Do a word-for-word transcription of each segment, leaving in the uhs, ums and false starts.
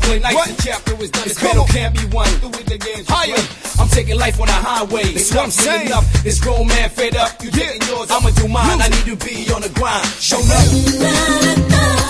Brooklyn, nice and chapter is done. This battle can't be won. Higher, I'm taking life on a highway. That's what I'm saying. Enough. This grown man fed up. You getting yours, I'ma do mine. I need to be on the grind. Show up.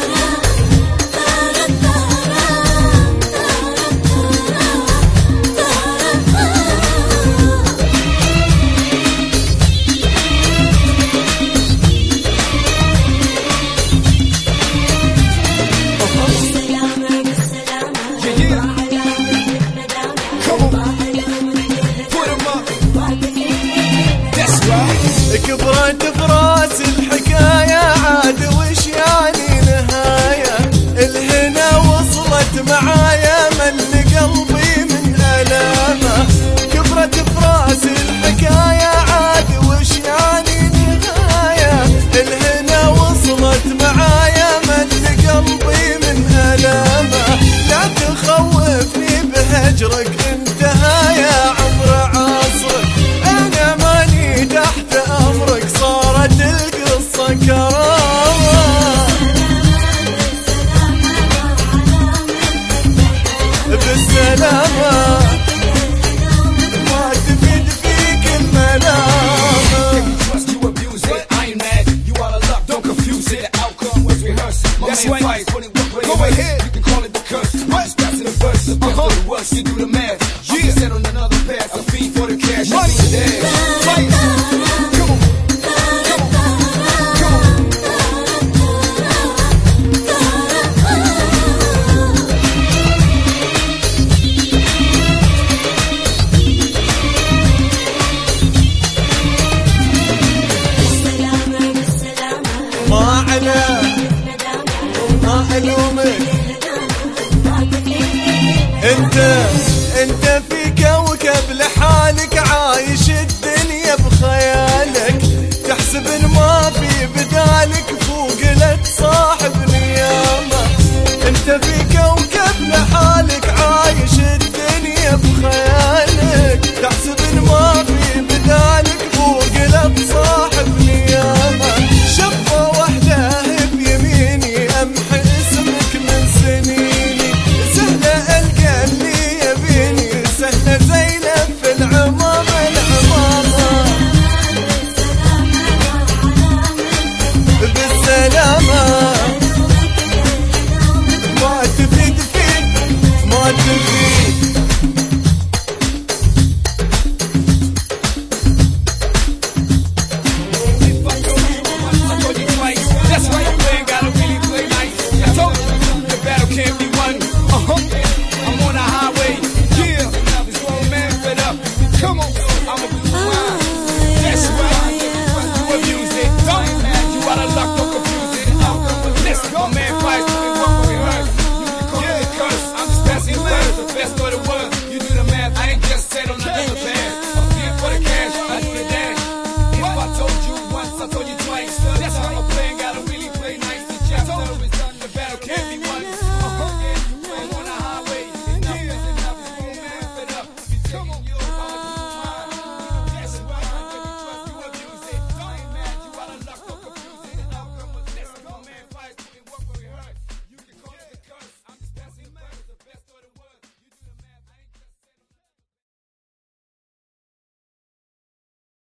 كبرت براس الحكاية عاد وش يعني نهاية الهنا وصلت معايا مل قلبي من ألامه كبرت براس الحكاية عاد وش يعني نهاية الهنا وصلت معايا مل قلبي من ألامه لا تخوفني بهجرك انتهى يا عمر عصرك أنا ماني تحت أمرك صارت القصة كرامة بالسلامة ما تفيد فيك الملامة That's right. Go ahead. You can call it the curse. Just pass it the verse. The best of the worst. You do the math. I'm just set on another path. A fee for the cash. Money. Fight. Come on. Come on. Come on. ما على ما ألومك انت انت في كوكب لحالك عايش الدنيا بخيالك تحسب ان ما في بدالك